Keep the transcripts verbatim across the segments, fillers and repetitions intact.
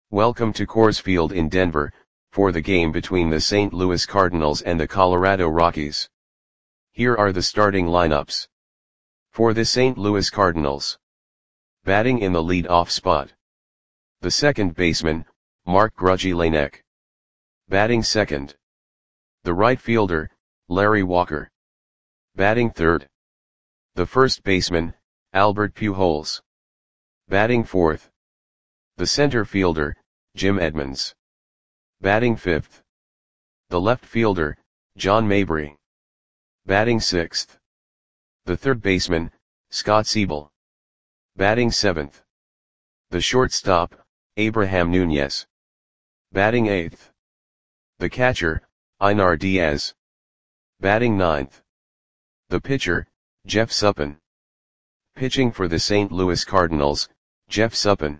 Welcome to Coors Field in Denver, for the game between the Saint Louis Cardinals and the Colorado Rockies. Here are the starting lineups. For the Saint Louis Cardinals. Batting in the lead-off spot. The second baseman, Mark Grudzielanek. Batting second. The right fielder, Larry Walker. Batting third. The first baseman, Albert Pujols. Batting fourth. The center fielder, Jim Edmonds. Batting fifth. The left fielder, John Mabry. Batting sixth. The third baseman, Scott Siebel. Batting seventh. The shortstop, Abraham Nunez. Batting eighth. The catcher, Einar Diaz. Batting ninth. The pitcher, Jeff Suppan. Pitching for the Saint Louis Cardinals, Jeff Suppan.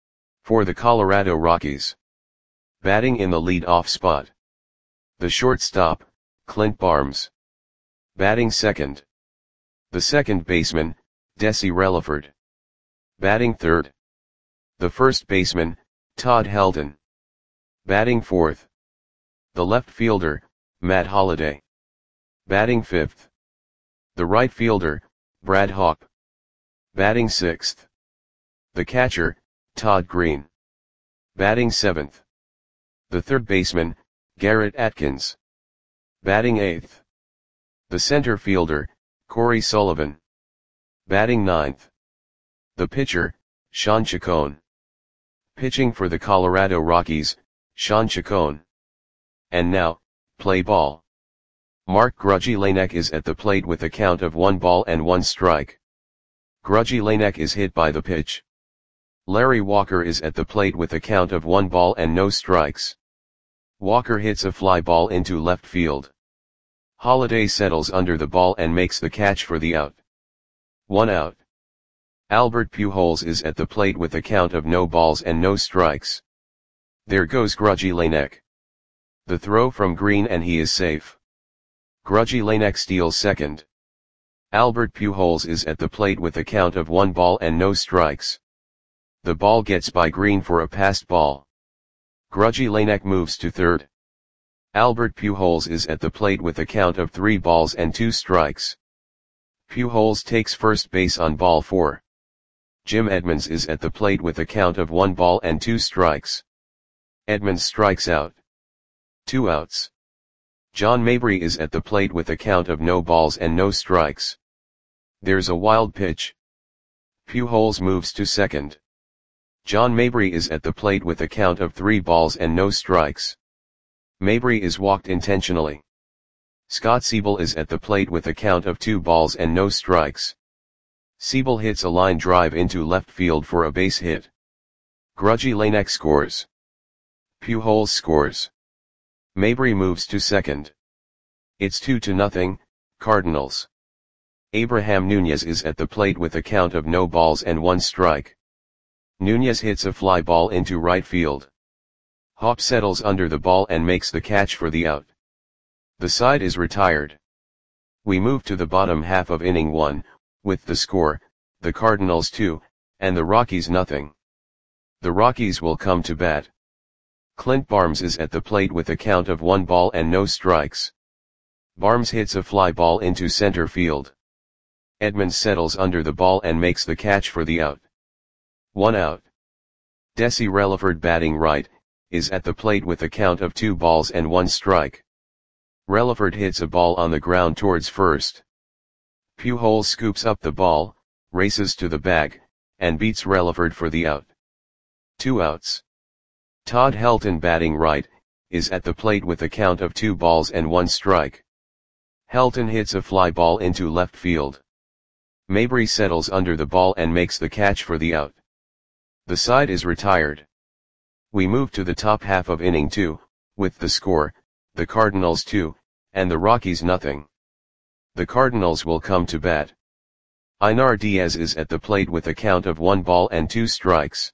For the Colorado Rockies. Batting in the lead-off spot. The shortstop, Clint Barnes. Batting second. The second baseman, Desi Relaford. Batting third. The first baseman, Todd Helton. Batting fourth. The left fielder, Matt Holliday. Batting fifth. The right fielder, Brad Hawpe. Batting sixth. The catcher, Todd Green. Batting seventh. The third baseman, Garrett Atkins. Batting eighth. The center fielder, Corey Sullivan. Batting ninth. The pitcher, Sean Chacon. Pitching for the Colorado Rockies, Sean Chacon. And now, play ball. Mark Grudzielanek is at the plate with a count of one ball and one strike. Grudzielanek is hit by the pitch. Larry Walker is at the plate with a count of one ball and no strikes. Walker hits a fly ball into left field. Holliday settles under the ball and makes the catch for the out. One out. Albert Pujols is at the plate with a count of no balls and no strikes. There goes Grudzielanek. The throw from Green and he is safe. Grudzielanek steals second. Albert Pujols is at the plate with a count of one ball and no strikes. The ball gets by Green for a passed ball. Grudzielanek moves to third. Albert Pujols is at the plate with a count of three balls and two strikes. Pujols takes first base on ball four. Jim Edmonds is at the plate with a count of one ball and two strikes. Edmonds strikes out. Two outs. John Mabry is at the plate with a count of no balls and no strikes. There's a wild pitch. Pujols moves to second. John Mabry is at the plate with a count of three balls and no strikes. Mabry is walked intentionally. Scott Siebel is at the plate with a count of two balls and no strikes. Siebel hits a line drive into left field for a base hit. Grudzielanek scores. Pujols scores. Mabry moves to second. It's two to nothing, Cardinals. Abraham Nunez is at the plate with a count of no balls and one strike. Nunez hits a fly ball into right field. Hawpe settles under the ball and makes the catch for the out. The side is retired. We move to the bottom half of inning one, with the score, the Cardinals two, and the Rockies nothing. The Rockies will come to bat. Clint Barnes is at the plate with a count of one ball and no strikes. Barnes hits a fly ball into center field. Edmonds settles under the ball and makes the catch for the out. One out. Desi Relaford, batting right, is at the plate with a count of two balls and one strike. Relaford hits a ball on the ground towards first. Pujols scoops up the ball, races to the bag, and beats Relaford for the out. Two outs. Todd Helton, batting right, is at the plate with a count of two balls and one strike. Helton hits a fly ball into left field. Mabry settles under the ball and makes the catch for the out. The side is retired. We move to the top half of inning two, with the score, the Cardinals two, and the Rockies nothing. The Cardinals will come to bat. Einar Diaz is at the plate with a count of one ball and two strikes.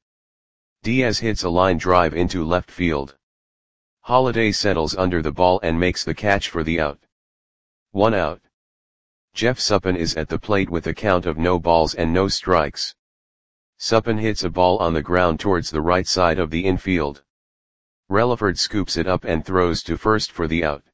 Diaz hits a line drive into left field. Holliday settles under the ball and makes the catch for the out. One out. Jeff Suppan is at the plate with a count of no balls and no strikes. Suppin hits a ball on the ground towards the right side of the infield. Relaford scoops it up and throws to first for the out.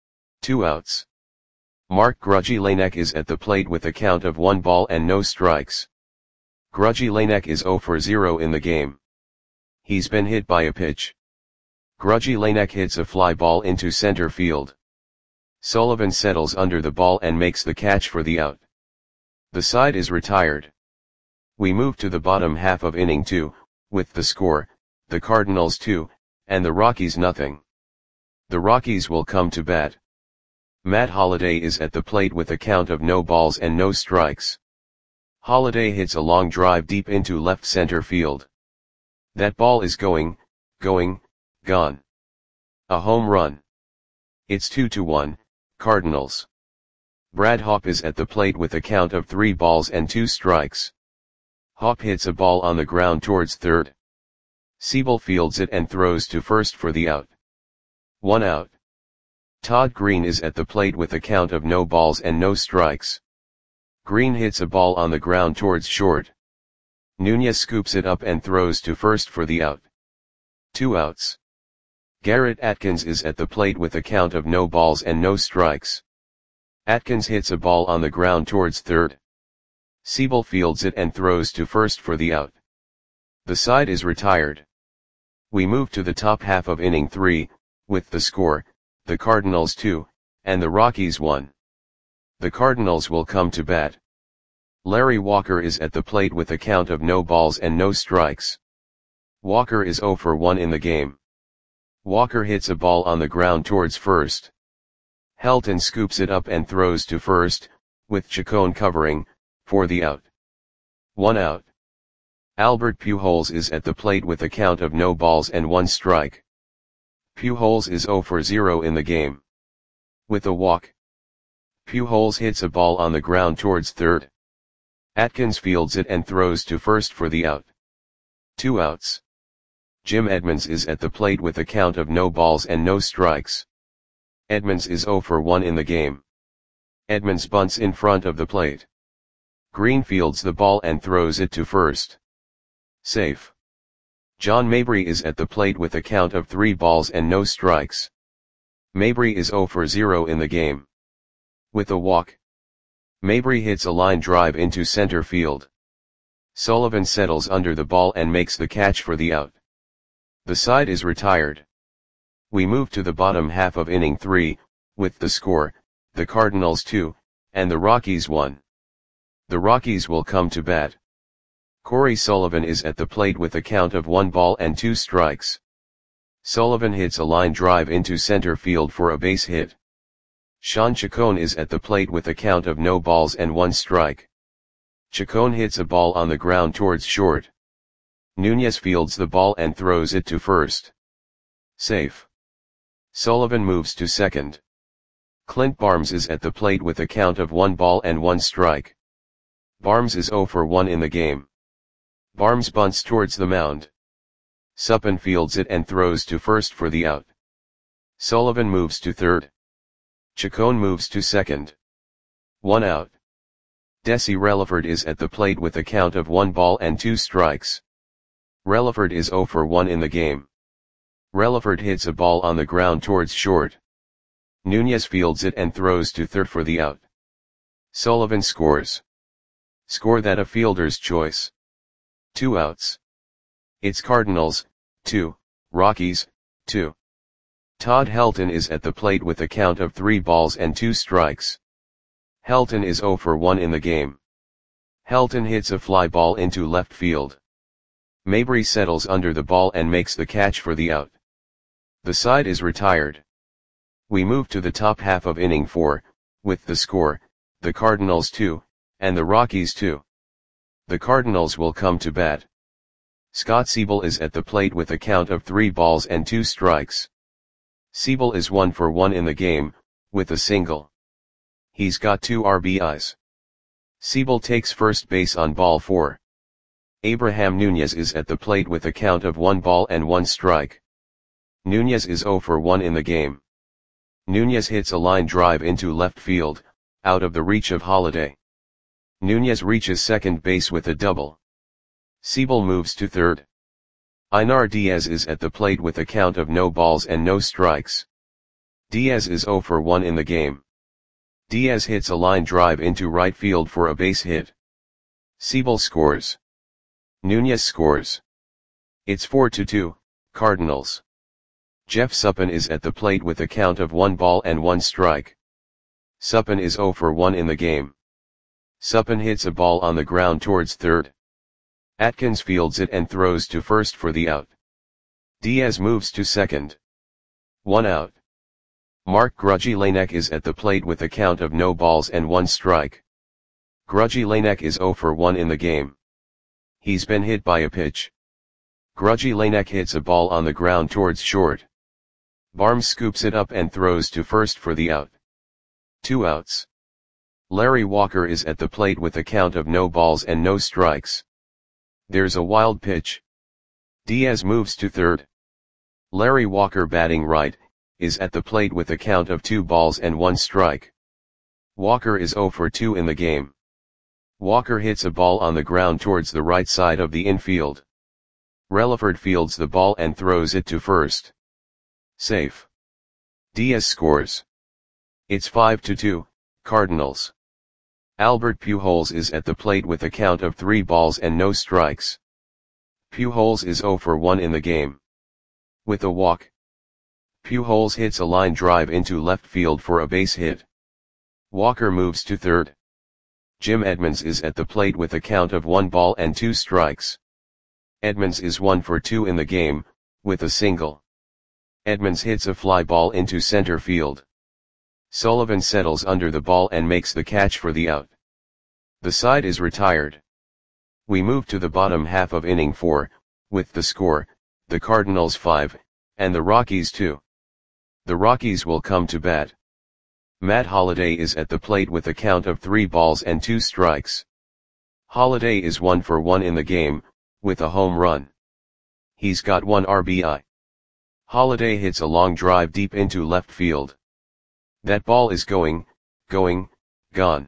Two outs. Mark Grujilanek is at the plate with a count of one ball and no strikes. Grujilanek is zero for zero in the game. He's been hit by a pitch. Grujilanek hits a fly ball into center field. Sullivan settles under the ball and makes the catch for the out. The side is retired. We move to the bottom half of inning two, with the score, the Cardinals two, and the Rockies nothing. The Rockies will come to bat. Matt Holliday is at the plate with a count of no balls and no strikes. Holliday hits a long drive deep into left center field. That ball is going, going, gone. A home run. It's two to one, Cardinals. Brad Hawpe is at the plate with a count of three balls and two strikes. Hawpe hits a ball on the ground towards third. Siebel fields it and throws to first for the out. One out. Todd Green is at the plate with a count of no balls and no strikes. Green hits a ball on the ground towards short. Nunez scoops it up and throws to first for the out. Two outs. Garrett Atkins is at the plate with a count of no balls and no strikes. Atkins hits a ball on the ground towards third. Siebel fields it and throws to first for the out. The side is retired. We move to the top half of inning three, with the score, the Cardinals two, and the Rockies one. The Cardinals will come to bat. Larry Walker is at the plate with a count of no balls and no strikes. Walker is zero for one in the game. Walker hits a ball on the ground towards first. Helton scoops it up and throws to first, with Chacon covering, for the out. One out. Albert Pujols is at the plate with a count of no balls and one strike. Pujols is zero for zero in the game. With a walk. Pujols hits a ball on the ground towards third. Atkins fields it and throws to first for the out. Two outs. Jim Edmonds is at the plate with a count of no balls and no strikes. Edmonds is zero for one in the game. Edmonds bunts in front of the plate. Green fields the ball and throws it to first. Safe. John Mabry is at the plate with a count of three balls and no strikes. Mabry is zero for zero in the game. With a walk. Mabry hits a line drive into center field. Sullivan settles under the ball and makes the catch for the out. The side is retired. We move to the bottom half of inning three, with the score, the Cardinals two, and the Rockies one. The Rockies will come to bat. Corey Sullivan is at the plate with a count of one ball and two strikes. Sullivan hits a line drive into center field for a base hit. Sean Chacon is at the plate with a count of no balls and one strike. Chacon hits a ball on the ground towards short. Nunez fields the ball and throws it to first. Safe. Sullivan moves to second. Clint Barnes is at the plate with a count of one ball and one strike. Barnes is zero for one in the game. Barnes bunts towards the mound. Suppin fields it and throws to first for the out. Sullivan moves to third. Chacon moves to second. One out. Desi Relaford is at the plate with a count of one ball and two strikes. Relaford is zero for one in the game. Relaford hits a ball on the ground towards short. Nunez fields it and throws to third for the out. Sullivan scores. Score that a fielder's choice. Two outs. It's Cardinals, two, Rockies, two. Todd Helton is at the plate with a count of three balls and two strikes. Helton is zero for one in the game. Helton hits a fly ball into left field. Mabry settles under the ball and makes the catch for the out. The side is retired. We move to the top half of inning four, with the score, the Cardinals two, and the Rockies two. The Cardinals will come to bat. Scott Siebel is at the plate with a count of three balls and two strikes. Siebel is one for one in the game, with a single. He's got two R B Is. Siebel takes first base on ball four. Abraham Nunez is at the plate with a count of one ball and one strike. Nunez is zero for one in the game. Nunez hits a line drive into left field, out of the reach of Holliday. Nunez reaches second base with a double. Siebel moves to third. Einar Diaz is at the plate with a count of no balls and no strikes. Diaz is zero for one in the game. Diaz hits a line drive into right field for a base hit. Siebel scores. Nunez scores. It's four to two, Cardinals. Jeff Suppan is at the plate with a count of one ball and one strike. Suppan is zero for one in the game. Suppan hits a ball on the ground towards third. Atkins fields it and throws to first for the out. Diaz moves to second. One out. Mark Grudzielanek is at the plate with a count of no balls and one strike. Grudzielanek is zero for one in the game. He's been hit by a pitch. Grudzielanek hits a ball on the ground towards short. Barnes scoops it up and throws to first for the out. Two outs. Larry Walker is at the plate with a count of no balls and no strikes. There's a wild pitch. Diaz moves to third. Larry Walker, batting right, is at the plate with a count of two balls and one strike. Walker is zero for two in the game. Walker hits a ball on the ground towards the right side of the infield. Relaford fields the ball and throws it to first. Safe. Diaz scores. It's five to two, Cardinals. Albert Pujols is at the plate with a count of three balls and no strikes. Pujols is zero for one in the game. With a walk, Pujols hits a line drive into left field for a base hit. Walker moves to third. Jim Edmonds is at the plate with a count of one ball and two strikes. Edmonds is one for two in the game, with a single. Edmonds hits a fly ball into center field. Sullivan settles under the ball and makes the catch for the out. The side is retired. We move to the bottom half of inning four, with the score, the Cardinals five, and the Rockies two. The Rockies will come to bat. Matt Holliday is at the plate with a count of three balls and two strikes. Holliday is one for one in the game, with a home run. He's got one R B I. Holliday hits a long drive deep into left field. That ball is going, going, gone.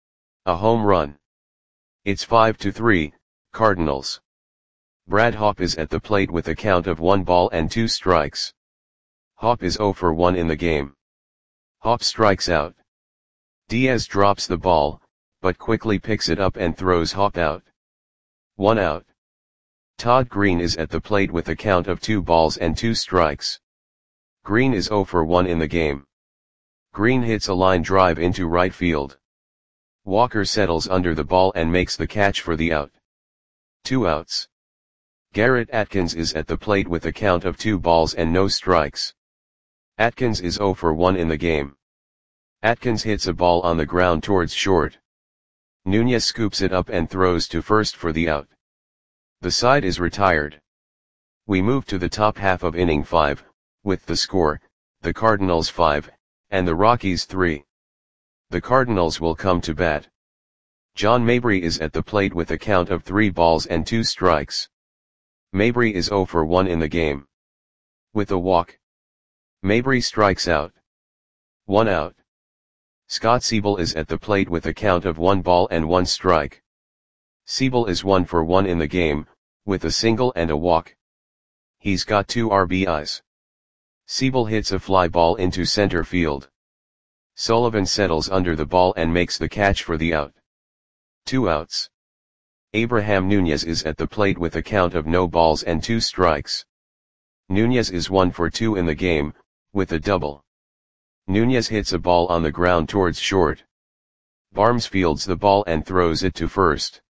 A home run. It's five to three, Cardinals. Brad Hawpe is at the plate with a count of one ball and two strikes. Hawpe is zero for one in the game. Hawpe strikes out. Diaz drops the ball, but quickly picks it up and throws Hawpe out. One out. Todd Green is at the plate with a count of two balls and two strikes. Green is zero for one in the game. Green hits a line drive into right field. Walker settles under the ball and makes the catch for the out. Two outs. Garrett Atkins is at the plate with a count of two balls and no strikes. Atkins is zero for one in the game. Atkins hits a ball on the ground towards short. Nunez scoops it up and throws to first for the out. The side is retired. We move to the top half of inning five, with the score, the Cardinals five, and the Rockies three. The Cardinals will come to bat. John Mabry is at the plate with a count of three balls and two strikes. Mabry is zero for one in the game. With a walk, Mabry strikes out. One out. Scott Siebel is at the plate with a count of one ball and one strike. Siebel is one for one in the game, with a single and a walk. He's got two R B Is. Siebel hits a fly ball into center field. Sullivan settles under the ball and makes the catch for the out. Two outs. Abraham Nunez is at the plate with a count of no balls and two strikes. Nunez is one for two in the game, with a double. Nunez hits a ball on the ground towards short. Barnes fields the ball and throws it to first.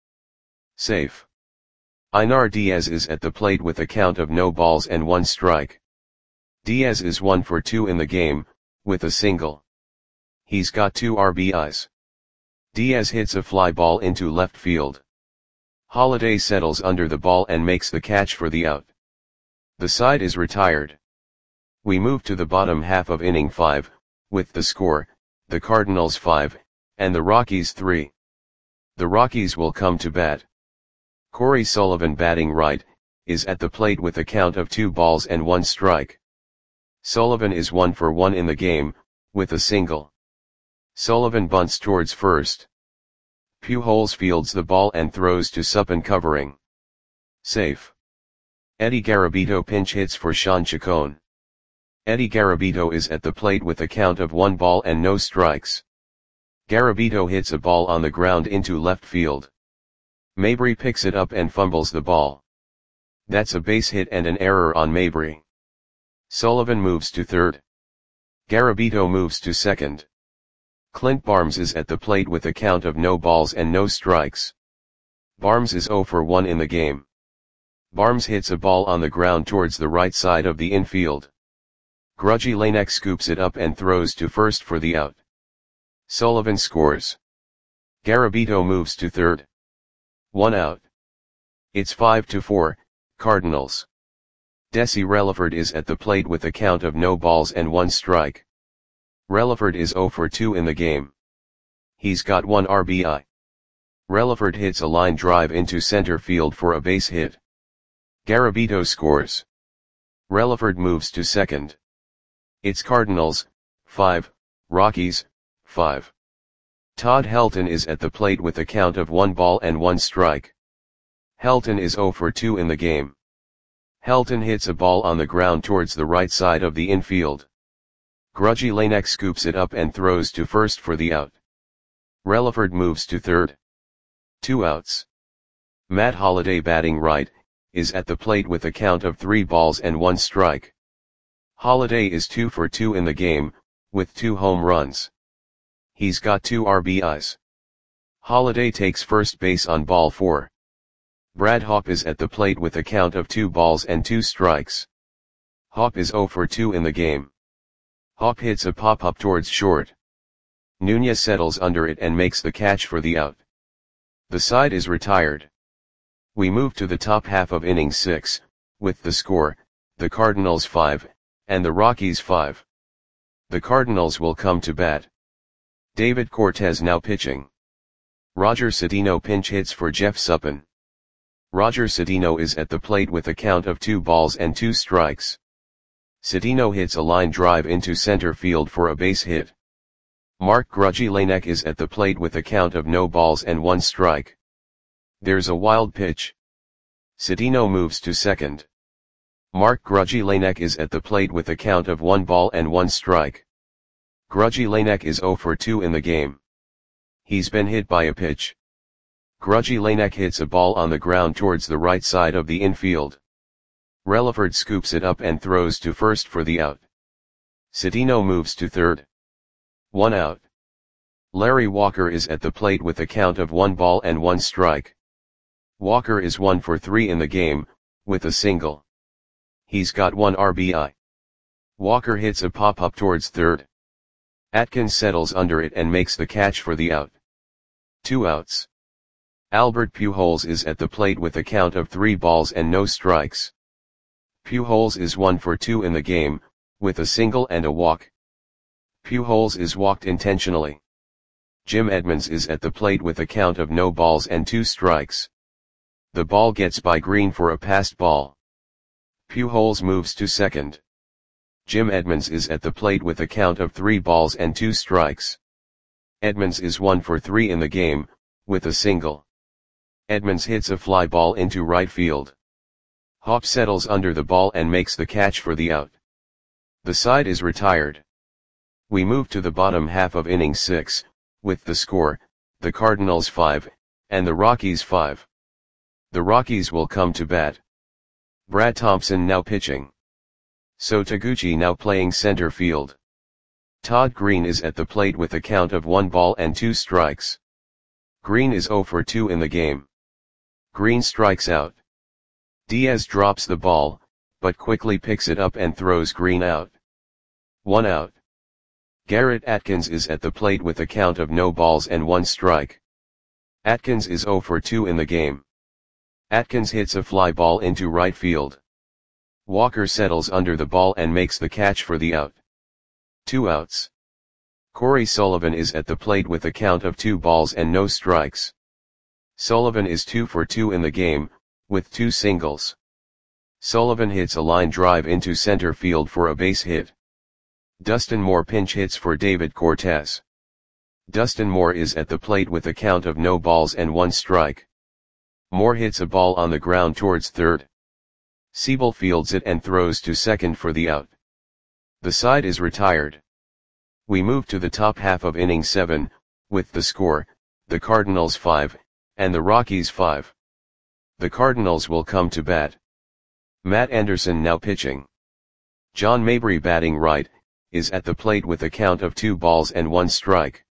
Safe. Einar Diaz is at the plate with a count of no balls and one strike. Diaz is one for two in the game, with a single. He's got two R B Is. Diaz hits a fly ball into left field. Holliday settles under the ball and makes the catch for the out. The side is retired. We move to the bottom half of inning five, with the score, the Cardinals five, and the Rockies three. The Rockies will come to bat. Corey Sullivan, batting right, is at the plate with a count of two balls and one strike. Sullivan is one for one in the game, with a single. Sullivan bunts towards first. Pujols fields the ball and throws to Suppan covering. Safe. Eddie Garabito pinch hits for Sean Chacon. Eddie Garabito is at the plate with a count of one ball and no strikes. Garabito hits a ball on the ground into left field. Mabry picks it up and fumbles the ball. That's a base hit and an error on Mabry. Sullivan moves to third. Garabito moves to second. Clint Barnes is at the plate with a count of no balls and no strikes. Barnes is zero for one in the game. Barnes hits a ball on the ground towards the right side of the infield. Grudgy Lanek scoops it up and throws to first for the out. Sullivan scores. Garabito moves to third. One out. It's five to four, Cardinals. Desi Relaford is at the plate with a count of no balls and one strike. Relaford is zero for two in the game. He's got one R B I. Relaford hits a line drive into center field for a base hit. Garabito scores. Relaford moves to second. It's Cardinals, five, Rockies, five. Todd Helton is at the plate with a count of one ball and one strike. Helton is zero for two in the game. Helton hits a ball on the ground towards the right side of the infield. Grudgy Lanek scoops it up and throws to first for the out. Relaford moves to third. Two outs. Matt Holliday, batting right, is at the plate with a count of three balls and one strike. Holliday is two for two in the game, with two home runs. He's got two R B Is. Holliday takes first base on ball four. Brad Hawpe is at the plate with a count of two balls and two strikes. Hawpe is zero for two in the game. Hawpe hits a pop-up towards short. Nunez settles under it and makes the catch for the out. The side is retired. We move to the top half of inning six, with the score, the Cardinals five, and the Rockies five. The Cardinals will come to bat. David Cortez now pitching. Roger Cedeno pinch hits for Jeff Suppan. Roger Cedeno is at the plate with a count of two balls and two strikes. Cedeno hits a line drive into center field for a base hit. Mark Grudgy Lanek is at the plate with a count of no balls and one strike. There's a wild pitch. Cedeno moves to second. Mark Grudgy Lanek is at the plate with a count of one ball and one strike. Grudgy Lanek is zero for two in the game. He's been hit by a pitch. Grudgy Lanek hits a ball on the ground towards the right side of the infield. Relaford scoops it up and throws to first for the out. Cedeno moves to third. One out. Larry Walker is at the plate with a count of one ball and one strike. Walker is one for three in the game, with a single. He's got one R B I. Walker hits a pop-up towards third. Atkins settles under it and makes the catch for the out. Two outs. Albert Pujols is at the plate with a count of three balls and no strikes. Pujols is one for two in the game, with a single and a walk. Pujols is walked intentionally. Jim Edmonds is at the plate with a count of no balls and two strikes. The ball gets by Green for a passed ball. Pujols moves to second. Jim Edmonds is at the plate with a count of three balls and two strikes. Edmonds is one for three in the game, with a single. Edmonds hits a fly ball into right field. Hawpe settles under the ball and makes the catch for the out. The side is retired. We move to the bottom half of inning six, with the score, the Cardinals five, and the Rockies five. The Rockies will come to bat. Brad Thompson now pitching. So Taguchi now playing center field. Todd Green is at the plate with a count of one ball and two strikes. Green is zero for two in the game. Green strikes out. Diaz drops the ball, but quickly picks it up and throws Green out. One out. Garrett Atkins is at the plate with a count of no balls and one strike. Atkins is zero for two in the game. Atkins hits a fly ball into right field. Walker settles under the ball and makes the catch for the out. Two outs. Corey Sullivan is at the plate with a count of two balls and no strikes. Sullivan is two for two in the game, with two singles. Sullivan hits a line drive into center field for a base hit. Dustin Moore pinch hits for David Cortez. Dustin Moore is at the plate with a count of no balls and one strike. Moore hits a ball on the ground towards third. Siebel fields it and throws to second for the out. The side is retired. We move to the top half of inning seven, with the score, the Cardinals five, and the Rockies five. The Cardinals will come to bat. Matt Anderson now pitching. John Mabry batting right, is at the plate with a count of two balls and one strike.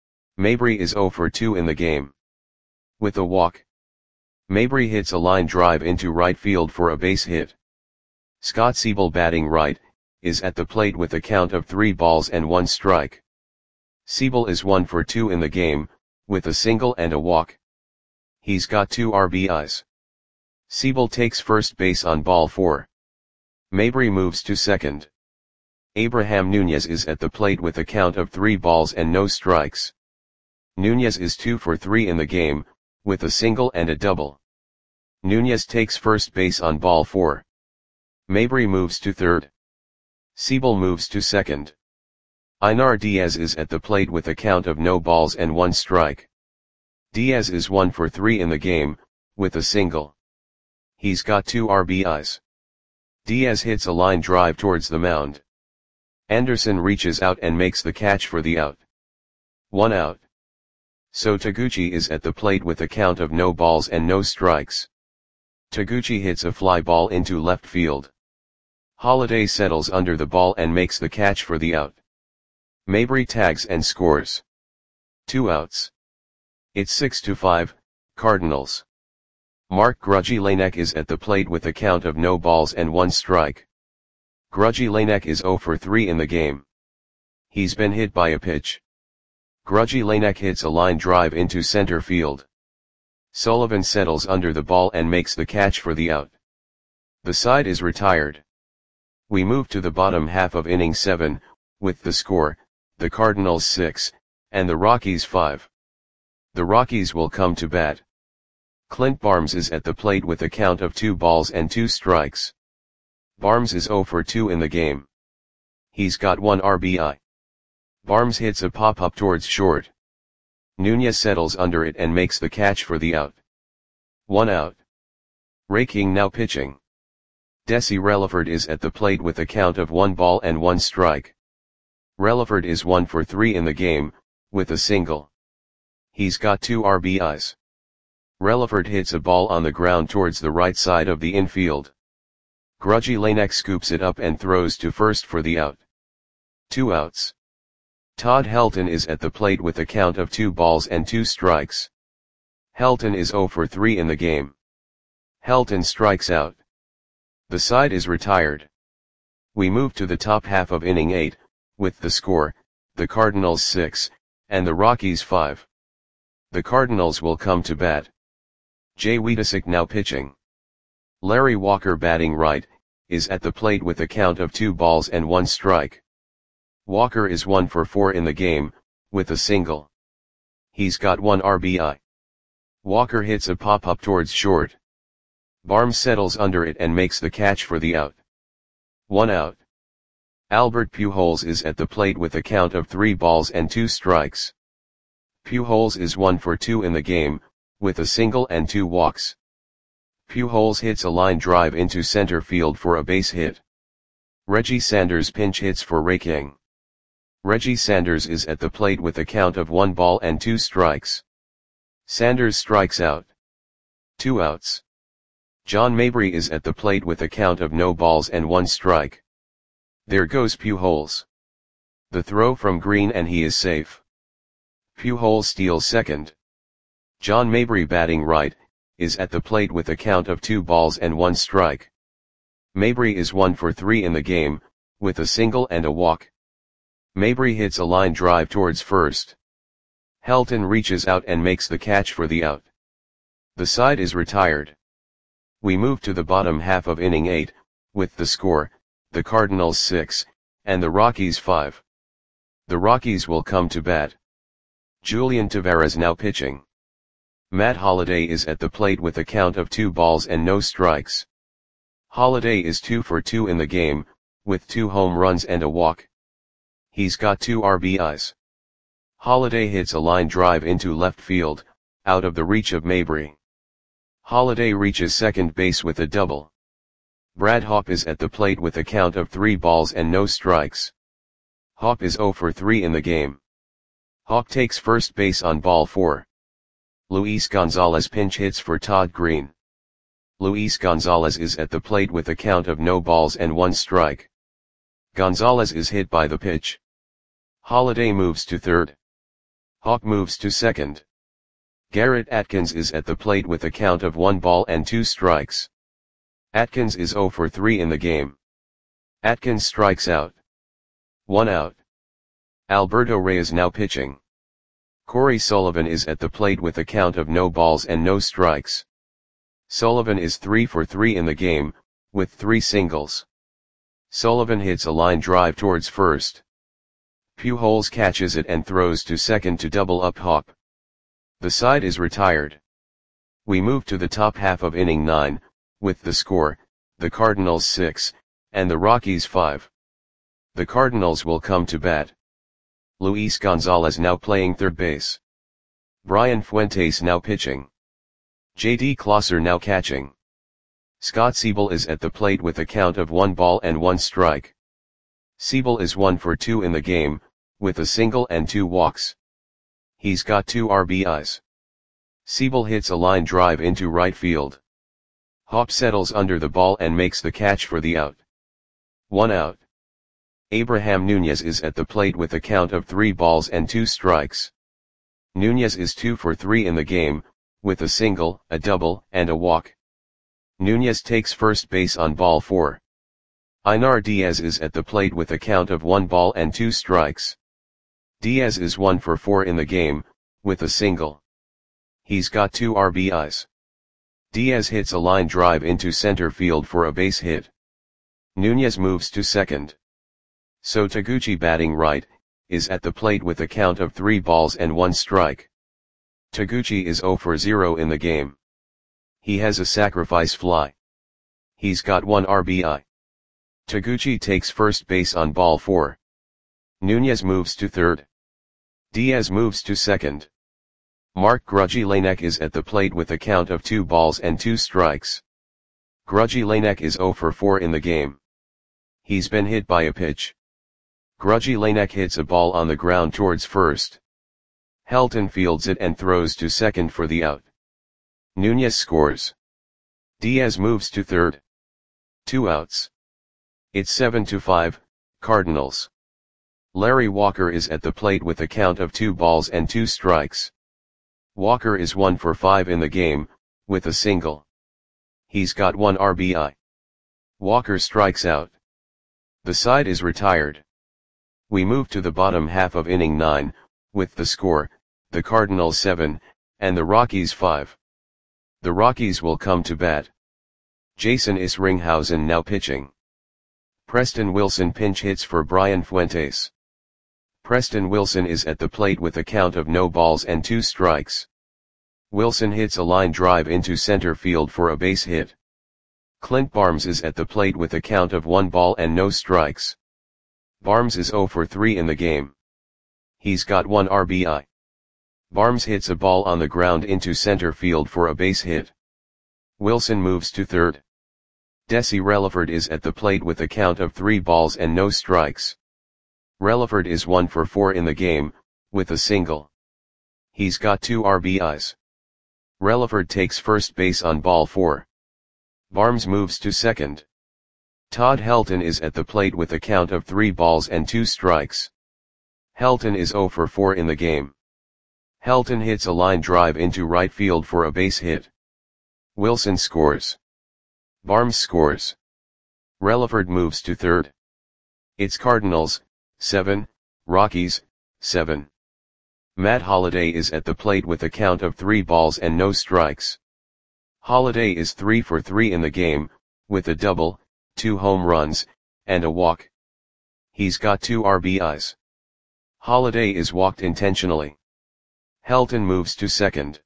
Mabry is oh for two in the game. With a walk. Mabry hits a line drive into right field for a base hit. Scott Siebel batting right, is at the plate with a count of three balls and one strike. Siebel is one for two in the game, with a single and a walk. He's got two R B Is. Siebel takes first base on ball four. Mabry moves to second. Abraham Nunez is at the plate with a count of three balls and no strikes. Nunez is two for three in the game, with a single and a double. Nunez takes first base on ball four. Mabry moves to third. Siebel moves to second. Einar Diaz is at the plate with a count of no balls and one strike. Diaz is one for three in the game, with a single. He's got two R B Is. Diaz hits a line drive towards the mound. Anderson reaches out and makes the catch for the out. One out. So Taguchi is at the plate with a count of no balls and no strikes. Taguchi hits a fly ball into left field. Holliday settles under the ball and makes the catch for the out. Mabry tags and scores. Two outs. It's six to five, Cardinals. Mark Grudzielanek is at the plate with a count of no balls and one strike. Grudzielanek is oh for three in the game. He's been hit by a pitch. Grudzielanek hits a line drive into center field. Sullivan settles under the ball and makes the catch for the out. The side is retired. We move to the bottom half of inning seven, with the score, the Cardinals six, and the Rockies five. The Rockies will come to bat. Clint Barnes is at the plate with a count of two balls and two strikes. Barnes is oh for two in the game. He's got one R B I. Barnes hits a pop-up towards short. Nunez settles under it and makes the catch for the out. One out. Ray King now pitching. Desi Relaford is at the plate with a count of one ball and one strike. Relaford is one for three in the game, with a single. He's got two R B Is. Relaford hits a ball on the ground towards the right side of the infield. Grudzielanek scoops it up and throws to first for the out. Two outs. Todd Helton is at the plate with a count of two balls and two strikes. Helton is oh for three in the game. Helton strikes out. The side is retired. We move to the top half of inning eight, with the score, the Cardinals six, and the Rockies five. The Cardinals will come to bat. Jay Wiedesick now pitching. Larry Walker batting right, is at the plate with a count of two balls and one strike. Walker is one for four in the game, with a single. He's got one R B I. Walker hits a pop-up towards short. Barnes settles under it and makes the catch for the out. One out. Albert Pujols is at the plate with a count of three balls and two strikes. Pujols is one for two in the game, with a single and two walks. Pujols hits a line drive into center field for a base hit. Reggie Sanders pinch hits for Ray King. Reggie Sanders is at the plate with a count of one ball and two strikes. Sanders strikes out. Two outs. John Mabry is at the plate with a count of no balls and one strike. There goes Pujols. The throw from Green and he is safe. Pujols steals second. John Mabry batting right, is at the plate with a count of two balls and one strike. Mabry is one for three in the game, with a single and a walk. Mabry hits a line drive towards first. Helton reaches out and makes the catch for the out. The side is retired. We move to the bottom half of inning eight, with the score, the Cardinals six, and the Rockies five. The Rockies will come to bat. Julian Taveras now pitching. Matt Holliday is at the plate with a count of two balls and no strikes. Holliday is two for two in the game, with two home runs and a walk. He's got two R B Is. Holliday hits a line drive into left field, out of the reach of Mabry. Holliday reaches second base with a double. Brad Hawpe is at the plate with a count of three balls and no strikes. Hawpe is zero for three in the game. Hawpe takes first base on ball four. Luis Gonzalez pinch hits for Todd Green. Luis Gonzalez is at the plate with a count of no balls and one strike. Gonzalez is hit by the pitch. Holliday moves to third. Hawpe moves to second. Garrett Atkins is at the plate with a count of one ball and two strikes. Atkins is zero for three in the game. Atkins strikes out. One out. Alberto Reyes now pitching. Corey Sullivan is at the plate with a count of no balls and no strikes. Sullivan is three for three in the game, with three singles. Sullivan hits a line drive towards first. Pujols catches it and throws to second to double up Hawpe. The side is retired. We move to the top half of inning nine, with the score, the Cardinals six, and the Rockies five. The Cardinals will come to bat. Luis Gonzalez now playing third base. Brian Fuentes now pitching. J D Klosser now catching. Scott Siebel is at the plate with a count of one ball and one strike. Siebel is one for two in the game, with a single and two walks. He's got two R B Is. Siebel hits a line drive into right field. Hawpe settles under the ball and makes the catch for the out. One out. Abraham Nunez is at the plate with a count of three balls and two strikes. Nunez is two for three in the game, with a single, a double, and a walk. Nunez takes first base on ball four. Einar Diaz is at the plate with a count of one ball and two strikes. Diaz is one for four in the game, with a single. He's got two R B Is. Diaz hits a line drive into center field for a base hit. Nunez moves to second. So Taguchi, batting right, is at the plate with a count of three balls and one strike. Taguchi is zero for zero in the game. He has a sacrifice fly. He's got one R B I. Taguchi takes first base on ball four. Nunez moves to third. Diaz moves to second. Mark Grudzielanek is at the plate with a count of two balls and two strikes. Grudzielanek is zero for four in the game. He's been hit by a pitch. Grudzielanek hits a ball on the ground towards first. Helton fields it and throws to second for the out. Nunez scores. Diaz moves to third. Two outs. It's seven to five, Cardinals. Larry Walker is at the plate with a count of two balls and two strikes. Walker is one for five in the game, with a single. He's got one R B I. Walker strikes out. The side is retired. We move to the bottom half of inning nine, with the score, the Cardinals seven, and the Rockies five. The Rockies will come to bat. Jason Isringhausen now pitching. Preston Wilson pinch hits for Brian Fuentes. Preston Wilson is at the plate with a count of no balls and two strikes. Wilson hits a line drive into center field for a base hit. Clint Barnes is at the plate with a count of one ball and no strikes. Barnes is zero for three in the game. He's got one R B I. Barnes hits a ball on the ground into center field for a base hit. Wilson moves to third. Desi Relaford is at the plate with a count of three balls and no strikes. Relaford is one for four in the game, with a single. He's got two R B Is. Relaford takes first base on ball four. Barnes moves to second. Todd Helton is at the plate with a count of three balls and two strikes. Helton is zero for four in the game. Helton hits a line drive into right field for a base hit. Wilson scores. Barnes scores. Relaford moves to third. It's Cardinals, seven, Rockies, seven. Matt Holliday is at the plate with a count of three balls and no strikes. Holliday is three for three in the game, with a double, two home runs, and a walk. He's got two R B Is. Holliday is walked intentionally. Helton moves to second.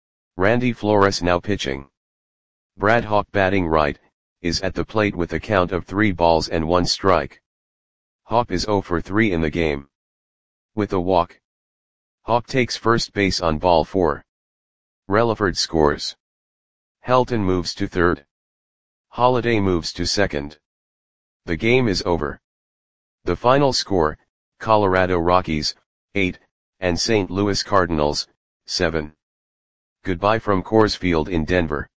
Randy Flores now pitching. Brad Hawpe, batting right, is at the plate with a count of three balls and one strike. Hawpe is zero for three in the game. With a walk. Hawpe takes first base on ball four. Relaford scores. Helton moves to third. Holiday moves to second. The game is over. The final score, Colorado Rockies, eight, and Saint Louis Cardinals, seven. Goodbye from Coors Field in Denver.